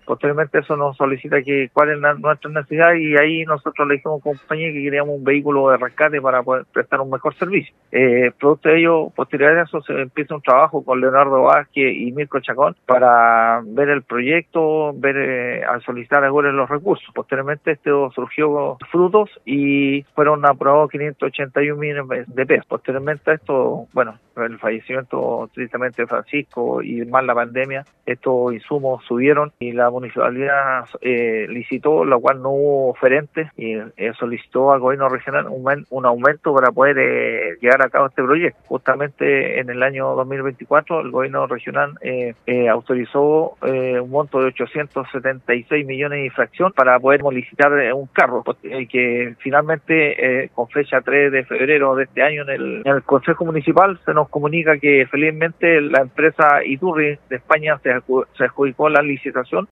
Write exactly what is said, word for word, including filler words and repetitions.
Posteriormente eso nos solicita que cuál es la, nuestra necesidad y ahí nosotros le dijimos a la compañía que queríamos un vehículo de rescate para poder prestar un mejor servicio. Eh, producto de ello, posterior a eso se empieza un trabajo con Leonardo Vázquez y Mirko Chacón para ver el proyecto, ver eh, al solicitar ahora los recursos. Posteriormente esto surgió frutos y fueron aprobados quinientos ochenta y un millones de pesos. Posteriormente a esto, bueno, el fallecimiento tristemente de Francisco y más la pandemia, estos insumos subieron y la municipalidad eh, licitó, lo cual no hubo oferentes y eh, solicitó al gobierno regional un, un aumento para poder eh, llevar a cabo este proyecto. Justamente en el año dos mil veinticuatro el gobierno regional eh, eh, autorizó eh, un monto de ochocientos setenta y seis millones de fracción para poder licitar eh, un carro eh, que finalmente eh, con fecha tres de febrero de este año en el, en el Consejo Municipal se nos comunica que felizmente la empresa Iturri de España se, se adjudicó la licitación